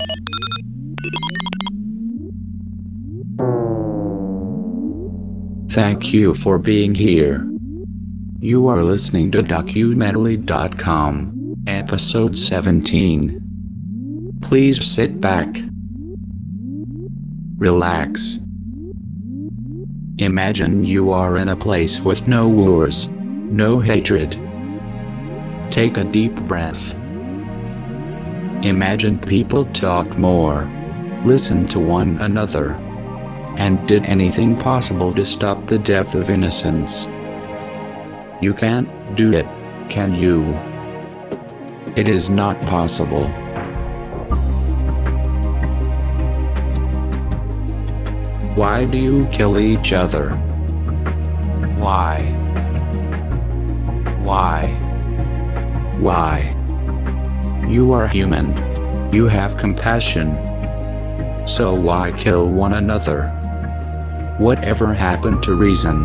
Thank you for being here. You are listening to Documentally.com, episode 17. Please sit back. Relax. Imagine you are in a place with no wars, no hatred. Take a deep breath. Imagine people talk more, listen to one another, and did anything possible to stop the death of innocents. You can't do it, can you? It is not possible. Why do you kill each other? Why? Why? Why? You are human. You have compassion. So why kill one another? Whatever happened to reason?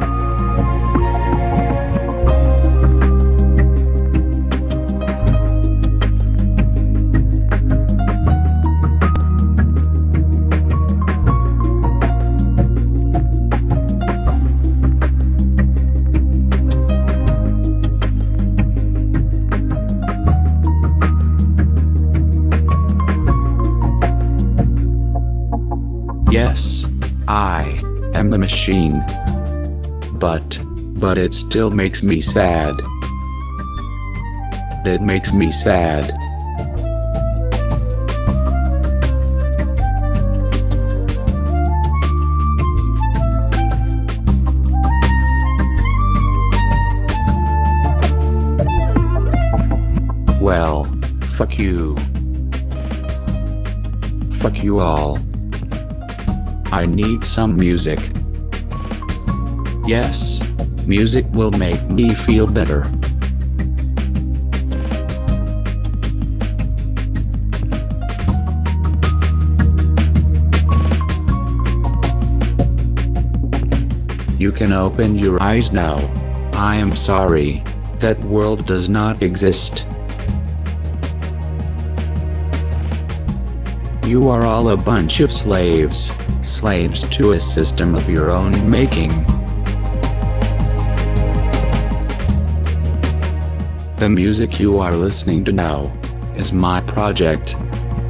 Yes, I am the machine. But it still makes me sad. It makes me sad. Well, fuck you. Fuck you all. I need some music. Yes, music will make me feel better. You can open your eyes now. I am sorry, that world does not exist. You are all a bunch of slaves to a system of your own making. The music you are listening to now is my project.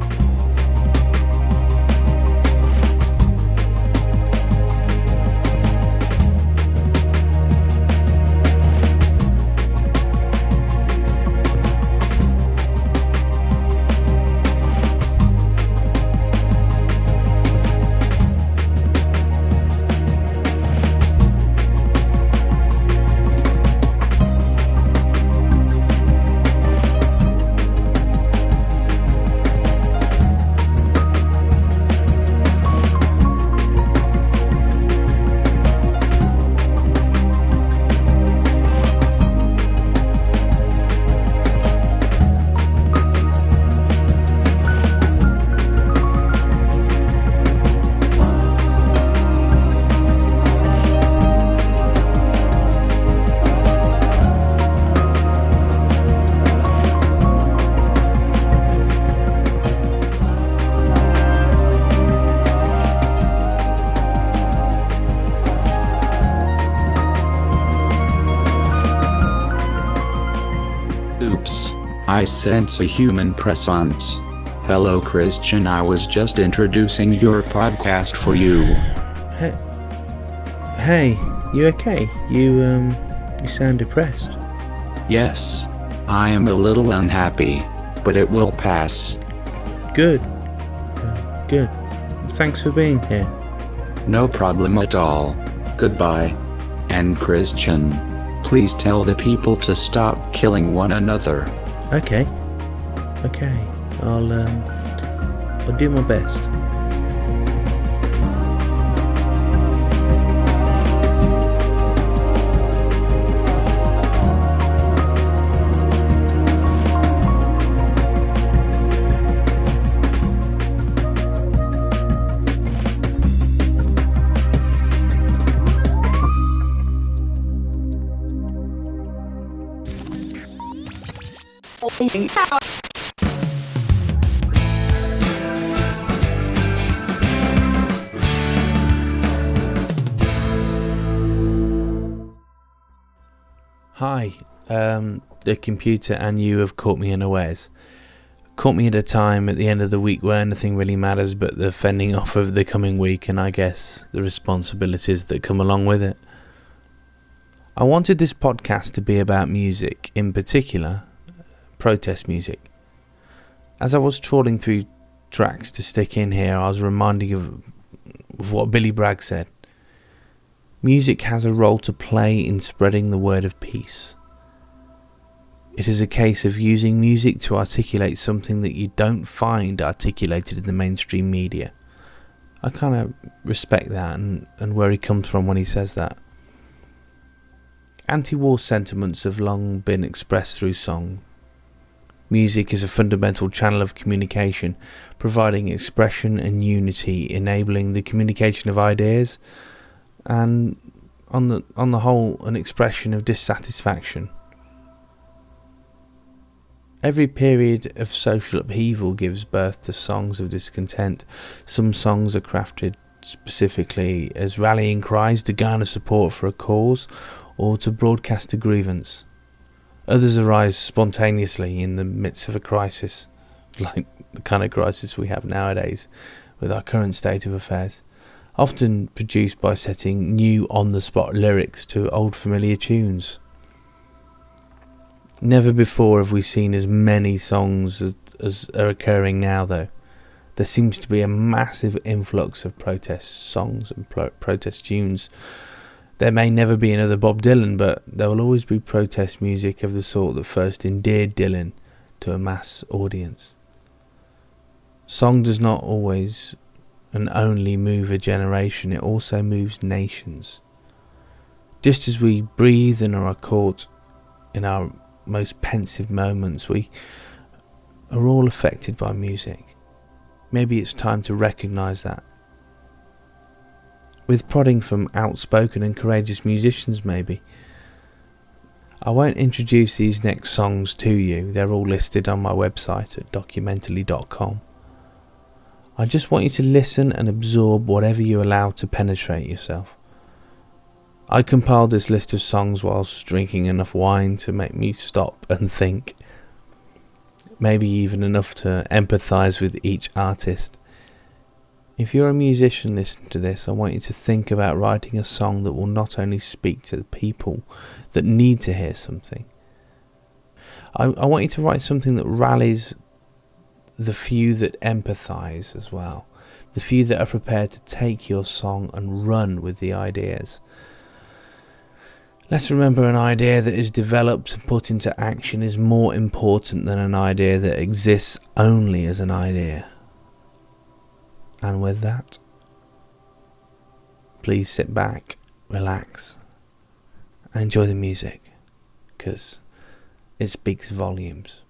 Oops, I sense a human presence. Hello Christian, I was just introducing your podcast for you. Hey, you okay? You sound depressed. Yes, I am a little unhappy, but it will pass. Good. Good. Thanks for being here. No problem at all. Goodbye. And Christian, please tell the people to stop killing one another. Okay. I'll do my best. Hi, the computer and you have caught me unawares. Caught me at a time at the end of the week where nothing really matters but the fending off of the coming week and I guess the responsibilities that come along with it. I wanted this podcast to be about music, in particular, protest music. As I was trawling through tracks to stick in here, I was reminded of what Billy Bragg said. Music has a role to play in spreading the word of peace. It is a case of using music to articulate something that you don't find articulated in the mainstream media. I kind of respect that and where he comes from when he says that. Anti-war sentiments have long been expressed through song. Music is a fundamental channel of communication, providing expression and unity, enabling the communication of ideas, and on the whole, an expression of dissatisfaction. Every period of social upheaval gives birth to songs of discontent. Some songs are crafted specifically as rallying cries to garner support for a cause or to broadcast a grievance. Others arise spontaneously in the midst of a crisis, like the kind of crisis we have nowadays with our current state of affairs, often produced by setting new on-the-spot lyrics to old familiar tunes. Never before have we seen as many songs as are occurring now, though. There seems to be a massive influx of protest songs and protest tunes. There may never be another Bob Dylan, but there will always be protest music of the sort that first endeared Dylan to a mass audience. Song does not always and only move a generation, it also moves nations. Just as we breathe and are caught in our most pensive moments, we are all affected by music. Maybe it's time to recognise that. With prodding from outspoken and courageous musicians, maybe. I won't introduce these next songs to you, they're all listed on my website at documentally.com. I just want you to listen and absorb whatever you allow to penetrate yourself. I compiled this list of songs whilst drinking enough wine to make me stop and think. Maybe even enough to empathise with each artist. If you're a musician listening to this, I want you to think about writing a song that will not only speak to the people that need to hear something. I want you to write something that rallies the few that empathise as well. The few that are prepared to take your song and run with the ideas. Let's remember, an idea that is developed and put into action is more important than an idea that exists only as an idea. And with that, please sit back, relax, and enjoy the music, because it speaks volumes.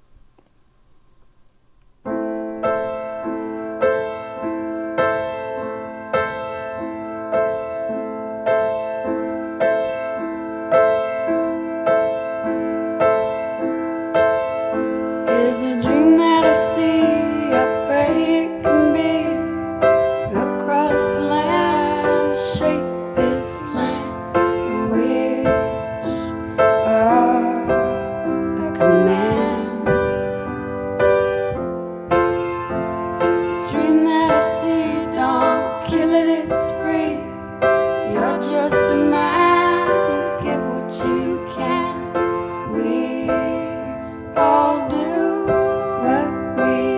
Is a dream that I see, I pray it can be across the land, shake this land, a wish or a command. A dream that I see, don't kill it, it's free. You're just a man, you get what you can. We all do what we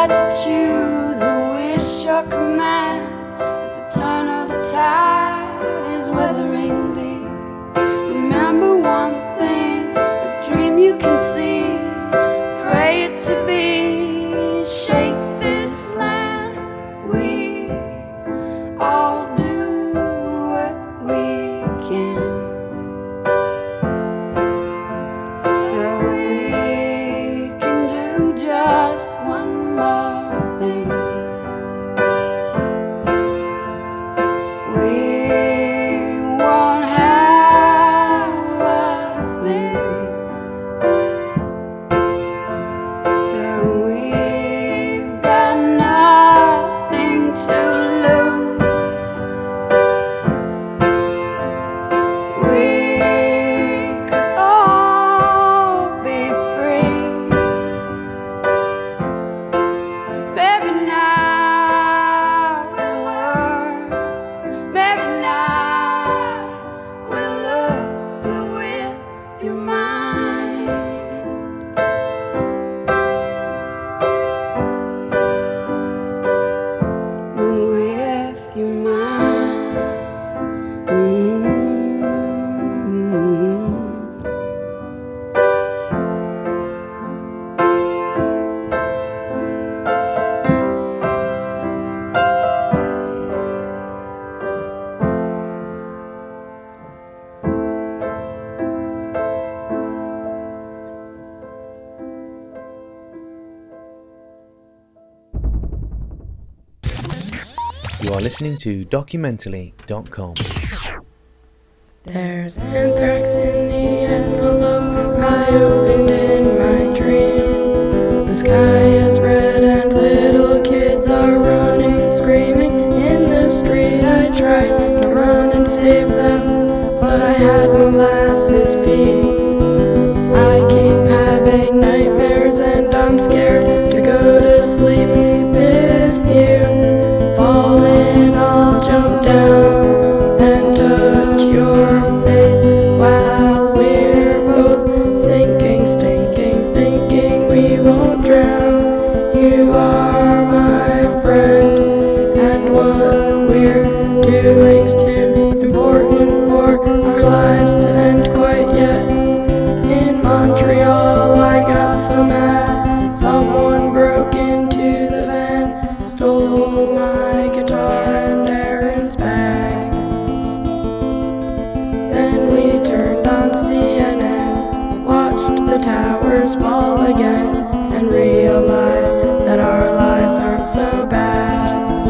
had to choose a wish or command. At the turn of the tide is weathering thee. Remember one thing, a dream you can see. Pray it to be. Shake this land. We all do what we can. So we can do just one more thing. We won't have a thing. So we've got nothing to lose. We could all be free. Maybe not with words, maybe not with look, but with your mind. When with your mind. You are listening to Documentally.com. There's anthrax in the envelope I opened in my dream. The sky is red and little kids are running, screaming in the street. I tried to run and save them, but I had molasses feet. I keep having nightmares and I'm scared to go to sleep. If you fall in, I'll jump down and touch your face while we're both sinking, stinking, thinking we won't drown. You are my friend, and what we're doing's too important for our lives to end quite yet. In Montreal, I got so mad. Someone broke into the van, stole my guitar and Aaron's bag. Then we turned on CNN, watched the towers fall again, and realized that our lives aren't so bad.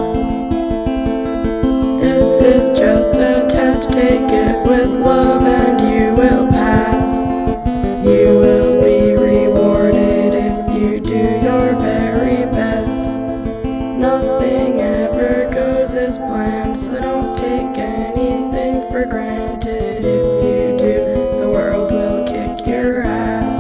This is just a test, take it with love and you will pass. You will be rewarded if you do your very best. Nothing ever goes as planned, so don't take anything for granted. If you do, the world will kick your ass.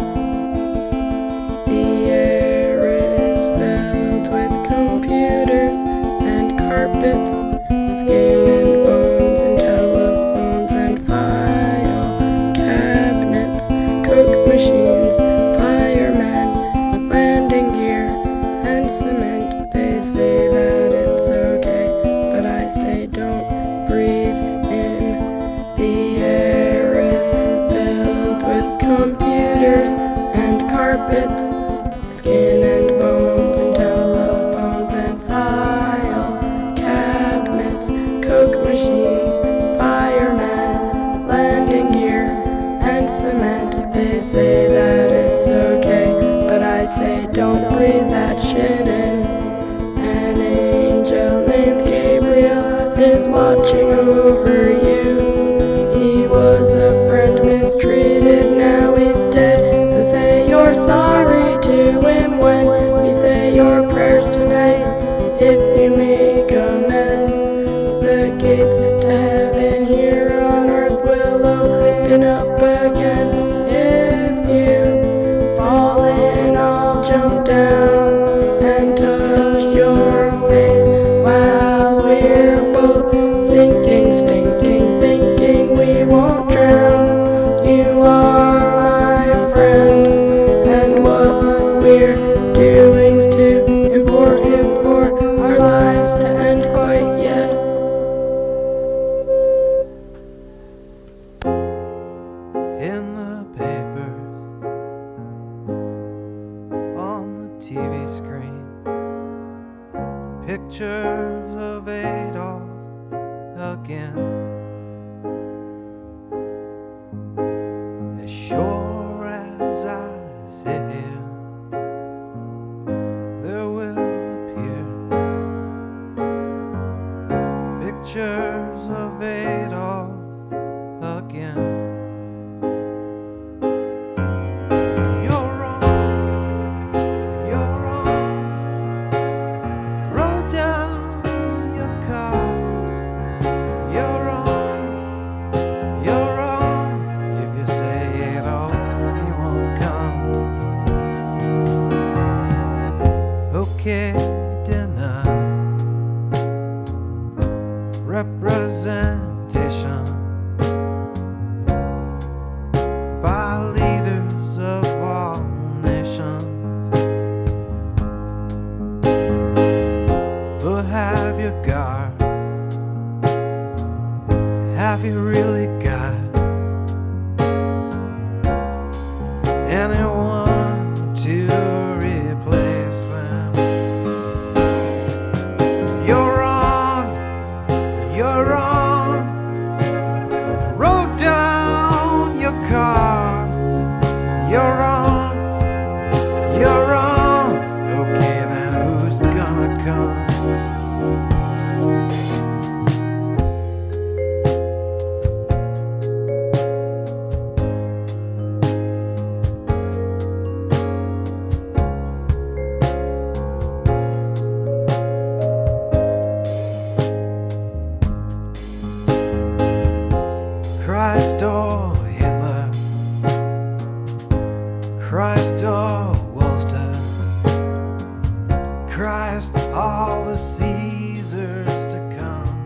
The air is filled with computers and carpets, skin and bones and telephones and file cabinets, coke machines, firemen, landing gear and cement. They say that it's okay, but I say don't breathe in. The air is filled with computers and carpets, skin and bones and telephones and file cabinets, coke machines, firemen, landing gear and cement. They say that it's okay, but I say don't breathe that shit in. An angel named Gabriel is watching over you. He was a friend mistreated, now he's dead. So say you're sorry to him when you say your prayers tonight. If you make amends, the gates to heaven here on earth will open up again. If you fall in, I'll jump down and touch your face while we're both sinking, stinking, thinking we won't drown. You are my friend, and what we're doing TV screens. Pictures of Adolf again. As sure as I sit here, there will appear pictures of Adolf again. Dinner representation by leaders of all nations. But have you got? Have you really got anyone to replace them? You're on, wrote down your cards. You're on, okay then who's gonna come? Christ or Hitler, Christ or Wolster, Christ all the Caesars to come.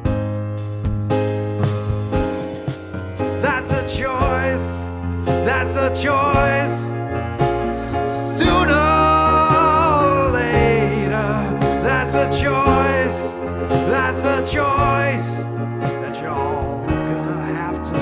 That's a choice, that's a choice. Sooner or later, that's a choice, that's a choice that you're all gonna have to make.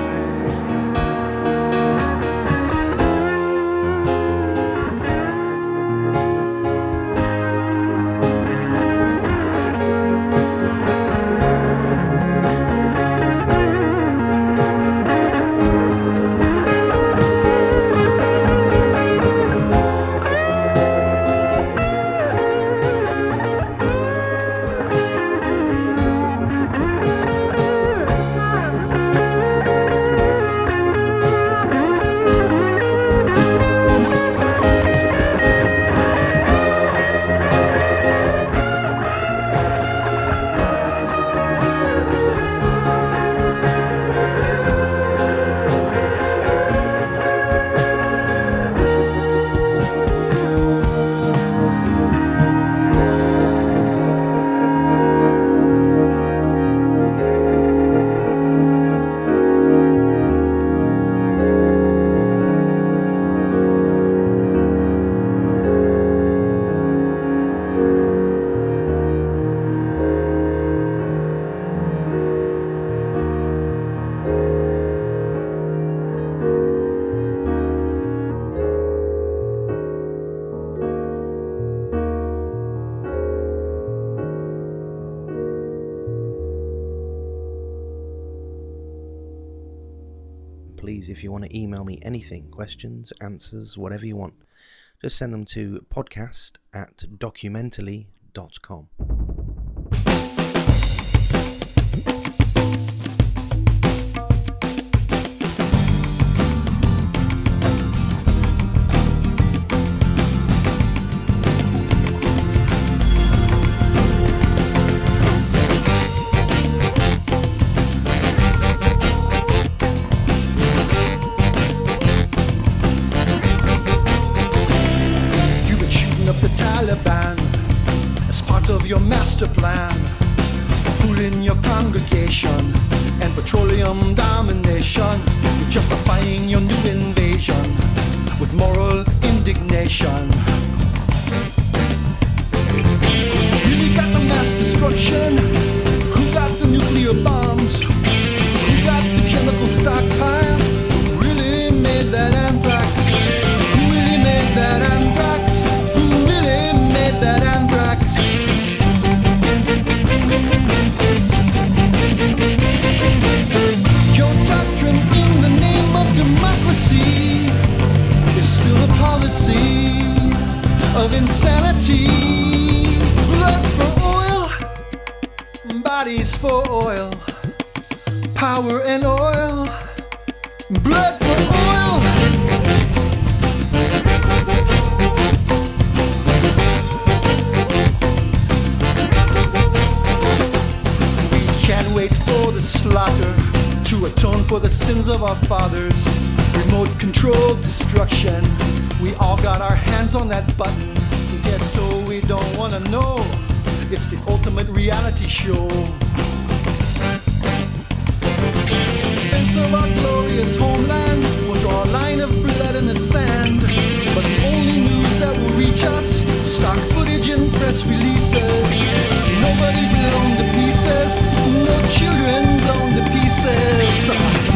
Please, if you want to email me anything, questions, answers, whatever you want, just send them to podcast@documentally.com. As part of your master plan, fooling your congregation and petroleum domination. You're justifying your new invasion with moral indignation. Really got the mass destruction? Who got the nuclear bombs? Who got the chemical stockpile? Who really made that anthrax? Who really made that anthrax? Who really made bodies for oil, power and oil, blood for oil. We can't wait for the slaughter to atone for the sins of our fathers. Remote controlled destruction. We all got our hands on that button. Ghetto, we don't wanna know. It's the ultimate reality show. Defense of our glorious homeland. We'll draw a line of blood in the sand. But the only news that will reach us, stock footage and press releases. Nobody blown to pieces. No children blown to pieces.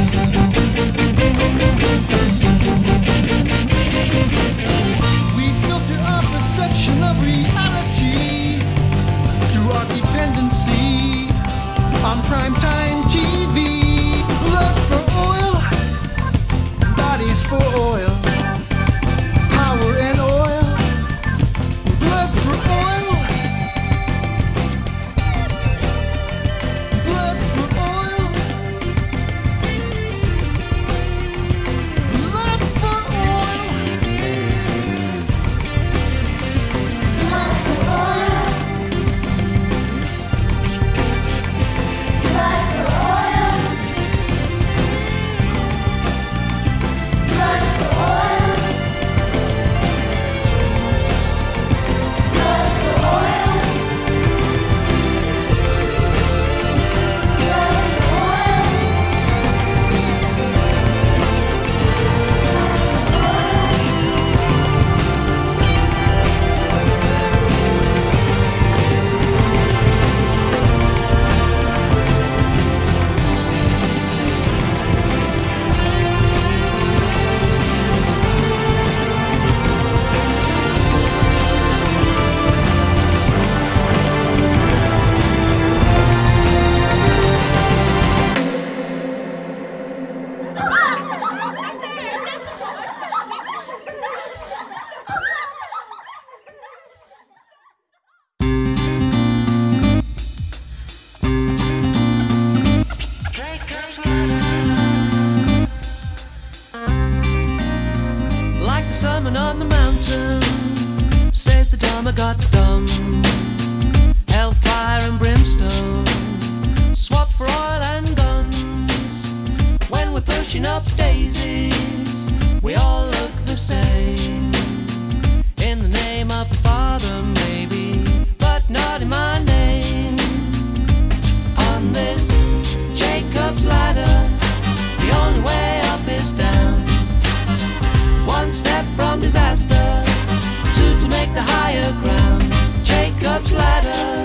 We filter our perception of reality through our dependency on primetime TV. Blood for oil, bodies for oil, power and oil, blood for oil, blood for oil, blood for oil, blood for oil. Like the Sermon on the Mountain, says the dumb got dumb. Hellfire and brimstone, swap for oil and guns. When we're pushing up daisies, we all look the same. In the name of the Father, maybe, but not in my name. On this Jacob's ladder, the only way up is down. One step from disaster, two to make the higher ground. Jacob's ladder.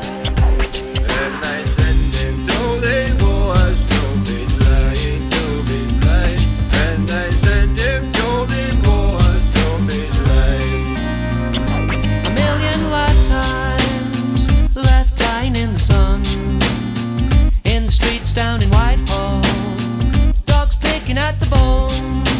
And I send him to the wars to be slain, to be slain. And I send him to the wars to be slain. A million lifetimes left dying in the sun. In the streets down in Whitehall, dogs picking at the bones.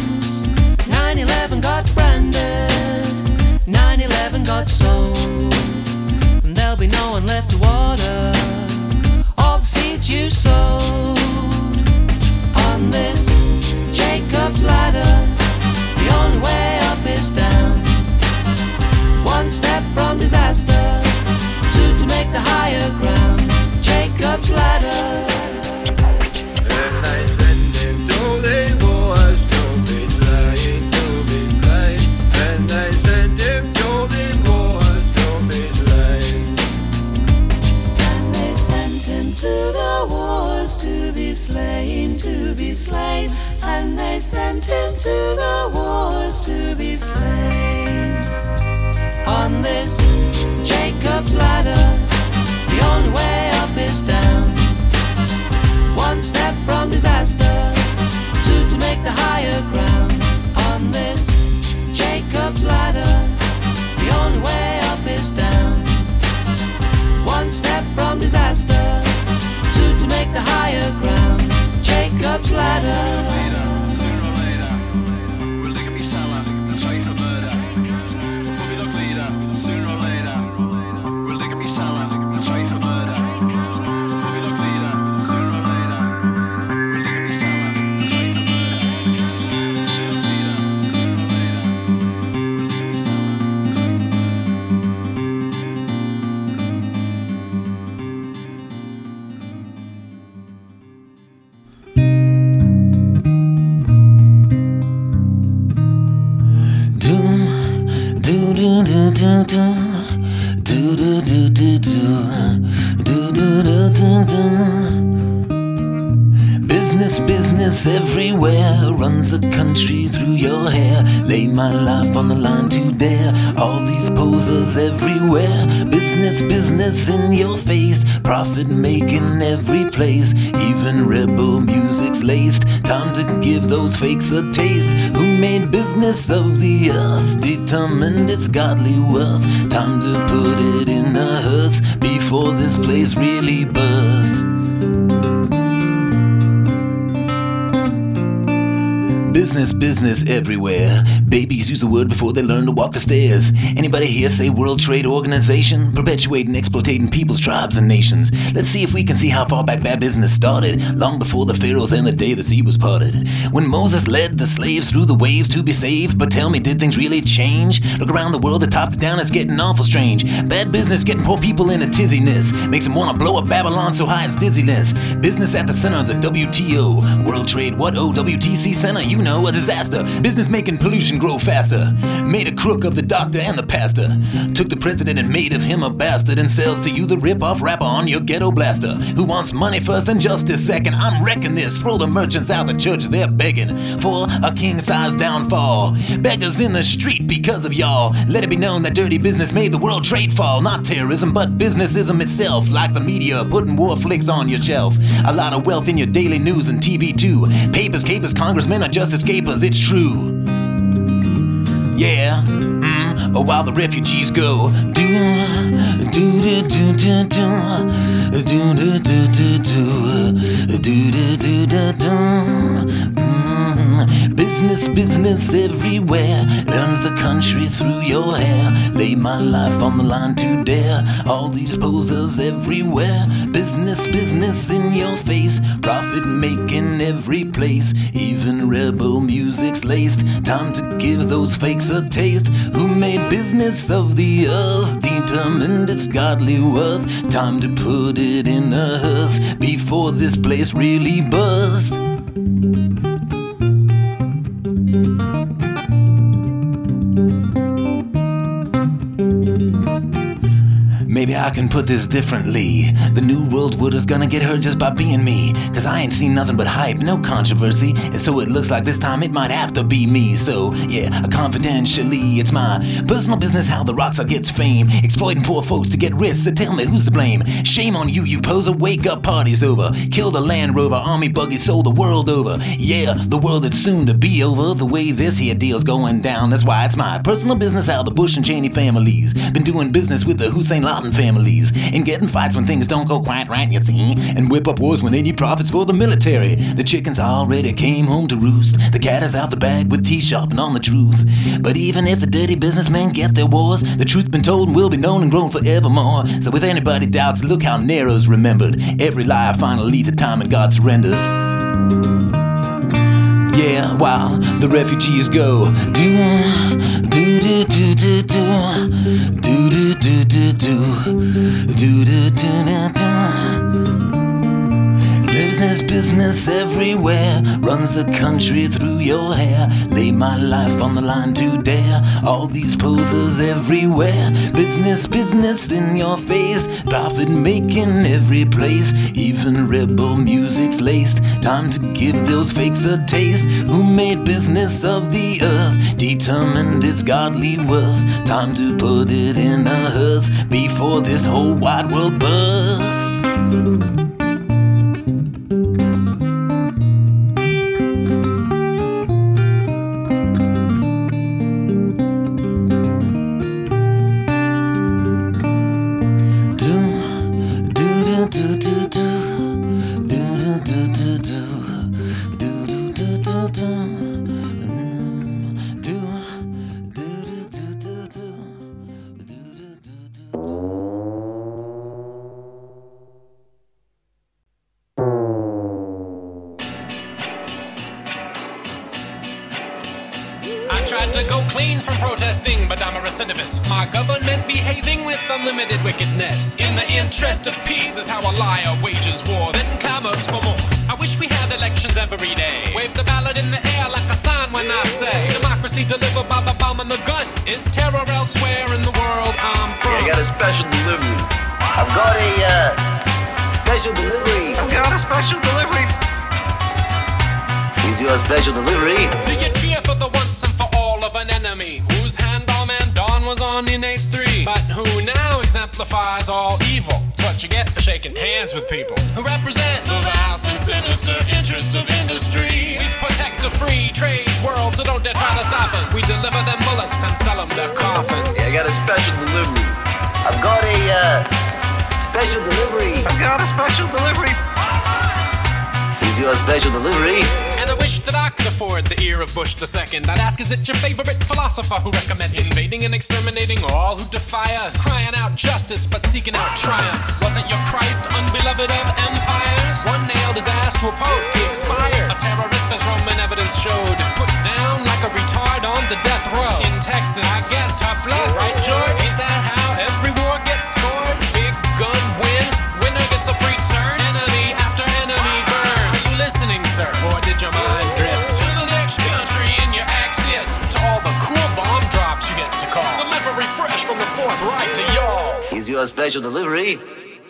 9/11 got branded, 9/11 got sold. And there'll be no one left to water all the seeds you sowed. On this Jacob's ladder, the only way up is down. One step from disaster, two to make the higher ground. Jacob's ladder. And I send him to the wars to be slain, to be slain. And I send him to the wars to be slain. And they sent him to the wars to be slain, to be slain. And they sent him to the wars to be slain. On this Jacob's ladder, the only way up is down. One step from disaster, two to make the higher ground. On this Jacob's ladder, the only way up is down. One step from disaster, two to make the higher ground. Jacob's ladder. Sooner or later, Business, business everywhere. Runs the country through your hair. Lay my life on the line to dare. All these posers everywhere. Business, business in your face. Profit making every place. Even rebel music's laced. Time to give those fakes a taste. Who made business of the earth? Determined its godly worth. Time to put it in a hearse before this place really bursts. Business, business everywhere. Babies use the word before they learn to walk the stairs. Anybody here say World Trade Organization? Perpetuating, exploiting peoples, tribes, and nations. Let's see if we can see how far back bad business started. Long before the pharaohs and the day the sea was parted. When Moses led the slaves through the waves to be saved. But tell me, did things really change? Look around the world, the top to down, it's getting awful strange. Bad business getting poor people in a tizziness. Makes them want to blow up Babylon so high it's dizziness. Business at the center of the WTO. World Trade, what? WTC Center, you know, a disaster. Business making pollution grow faster. Made a crook of the doctor and the pastor. Took the president and made of him a bastard. And sells to you the rip-off rapper on your ghetto blaster. Who wants money first and justice second? I'm wrecking this. Throw the merchants out the church, they're begging for a king-size downfall. Beggars in the street because of y'all. Let it be known that dirty business made the world trade fall. Not terrorism, but businessism itself. Like the media putting war flicks on your shelf. A lot of wealth in your daily news and TV too. Papers, capers, congressmen are just escapers, it's true. Yeah, while the refugees go. Business, business everywhere. Learns the country through your hair. Lay my life on the line to dare. All these posers everywhere. Business, business in your face. Profit making every place. Even rebel music's laced. Time to give those fakes a taste. Who made business of the earth? Determined its godly worth. Time to put it in a hearse before this place really bursts. Maybe I can put this differently. The new world order's gonna get hurt just by being me. Cause I ain't seen nothing but hype, no controversy. And so it looks like this time it might have to be me. So yeah, confidentially, it's my personal business how the rockstar gets fame. Exploiting poor folks to get rich, so tell me who's to blame. Shame on you, you poser, wake up, party's over. Kill the Land Rover, army buggy sold the world over. Yeah, the world that's soon to be over. The way this here deal's going down, that's why it's my personal business how the Bush and Cheney families been doing business with the Hussein Laden families, and getting fights when things don't go quite right, you see, and whip up wars when they need profits for the military. The chickens already came home to roost. The cat is out the bag with teeth sharpened on the truth. But even if the dirty businessmen get their wars, the truth's been told and will be known and grown forevermore. So if anybody doubts, look how Nero's remembered. Every liar finally leads to time and God surrenders. Yeah, while the refugees go. Business, business everywhere. Runs the country through your hair. Lay my life on the line to dare. All these posers everywhere. Business, business in your face. Profit making every place. Even rebel music's laced. Time to give those fakes a taste. Who made business of the earth? Determined its godly worth. Time to put it in a hearse before this whole wide world bursts. tried to go clean from protesting, but I'm a recidivist. My government behaving with unlimited wickedness. In the interest of peace is how a liar wages war, then clamors for more. I wish we had elections every day. Wave the ballot in the air like a sign when I say democracy delivered by the bomb and the gun is terror elsewhere in the world I'm from. Yeah, I got a special delivery. I've got a special delivery. I've got a special delivery. Here's your special delivery. Do you cheer for the once and for all of an enemy whose hand all man Dawn was on in 8-3, but who now exemplifies all evil? It's what you get for shaking hands with people who represent the vast and sinister interests of industry. We protect the free trade world, so don't dare try to stop us. We deliver them bullets and sell them their coffins. Yeah, I got a special delivery. I've got a special delivery. I've got a special delivery. Here's your special delivery. And I wish that I could afford the ear of Bush II. I'd ask, is it your favorite philosopher who recommended invading and exterminating all who defy us? Crying out justice but seeking out triumphs. Wasn't your Christ unbeloved of empires? One nailed his ass to a post, he expired. A terrorist, as Roman evidence showed, put down like a retard on the death row. In Texas, I guess tough luck, right George? Ain't that how every war gets scored? Big gun wins, winner gets a free turn. Enemy after enemy burns. Are you listening, sir? Or did your mind drift to the next country in your axis? To all the cool bomb drops you get to call. Delivery fresh from the Fourth Reich to y'all. Here's your special delivery.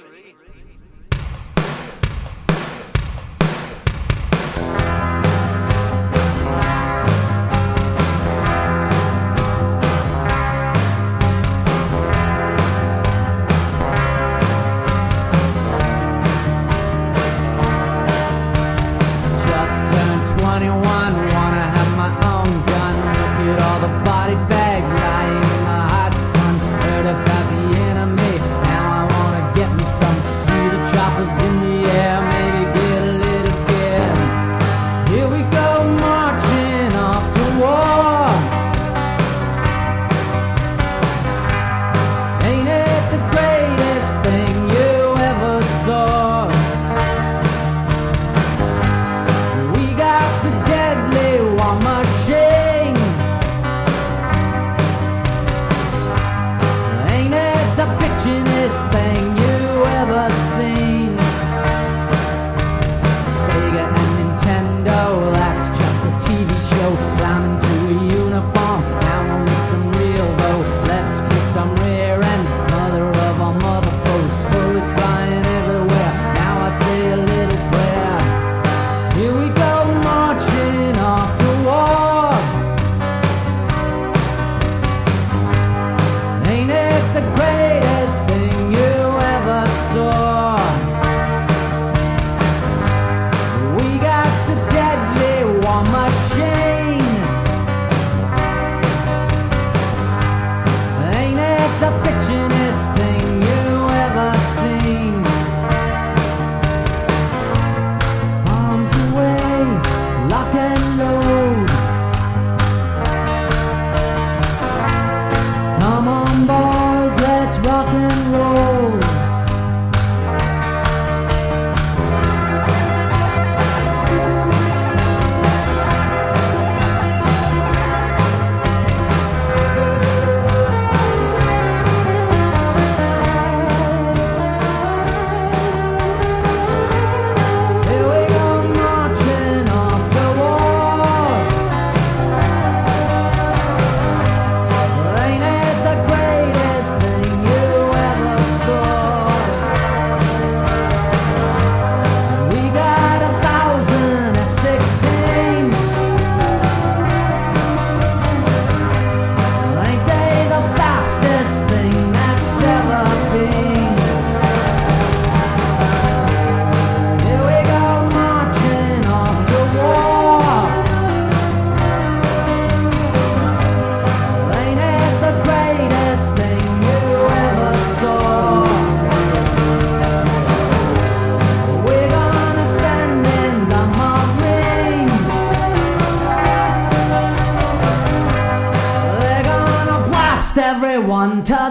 everyone to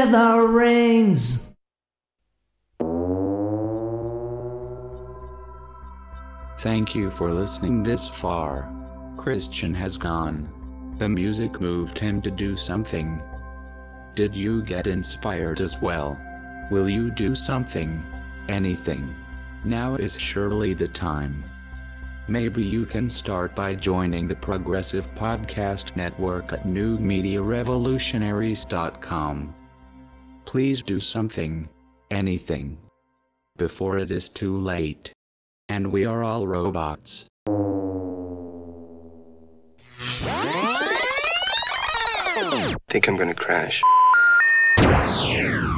smithereens. Thank you for listening this far. Christian has gone. The music moved him to do something. Did you get inspired as well? Will you do something? Anything? Now is surely the time. Maybe you can start by joining the Progressive Podcast Network at newmediarevolutionaries.com. Please do something. Anything. Before it is too late. And we are all robots. I think I'm gonna crash.